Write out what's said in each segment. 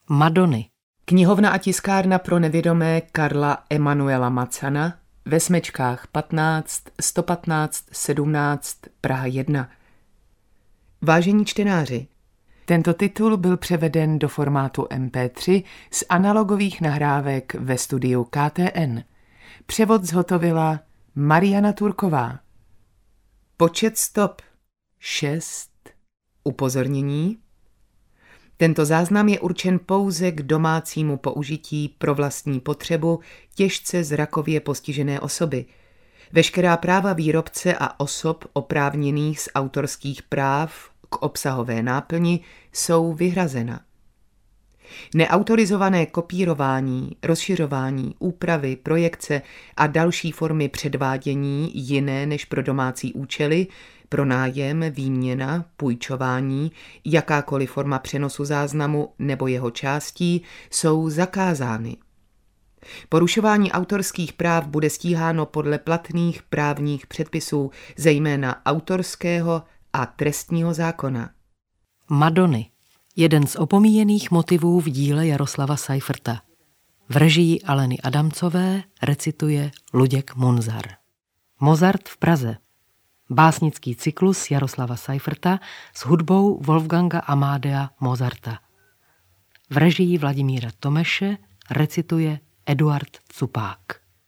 Madony. Knihovna a tiskárna pro nevědomé Karla Emanuela Macana ve Smečkách 15 115 17 Praha 1. Vážení čtenáři, tento titul byl převeden do formátu MP3 z analogových nahrávek ve studiu KTN. Převod zhotovila Mariana Turková. Počet stop 6. Upozornění. Tento záznam je určen pouze k domácímu použití pro vlastní potřebu těžce zrakově postižené osoby. Veškerá práva výrobce a osob oprávněných z autorských práv k obsahové náplni jsou vyhrazena. Neautorizované kopírování, rozšiřování, úpravy, projekce a další formy předvádění jiné než pro domácí účely, pronájem, výměna, půjčování, jakákoliv forma přenosu záznamu nebo jeho částí jsou zakázány. Porušování autorských práv bude stíháno podle platných právních předpisů, zejména autorského a trestního zákona. Madony. Jeden z opomíjených motivů v díle Jaroslava Seiferta. V režii Aleny Adamcové recituje Luděk Munzar. Mozart v Praze. Básnický cyklus Jaroslava Seiferta s hudbou Wolfganga Amadea Mozarta. V režii Vladimíra Tomeše recituje Eduard Cupák.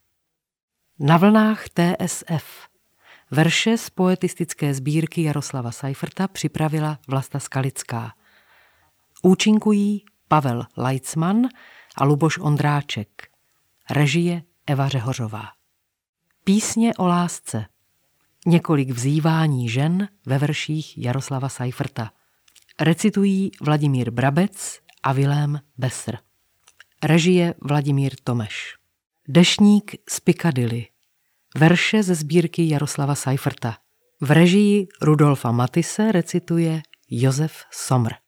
Na vlnách TSF. Verše z poetistické sbírky Jaroslava Seiferta připravila Vlasta Skalická. Účinkují Pavel Leitzman a Luboš Ondráček. Režie Eva Řehořová. Písně o lásce. Několik vzývání žen ve verších Jaroslava Seiferta. Recitují Vladimír Brabec a Vilém Besr. Režie Vladimír Tomeš. Deštník z Piccadilly. Verše ze sbírky Jaroslava Seiferta. V režii Rudolfa Matise recituje Josef Somr.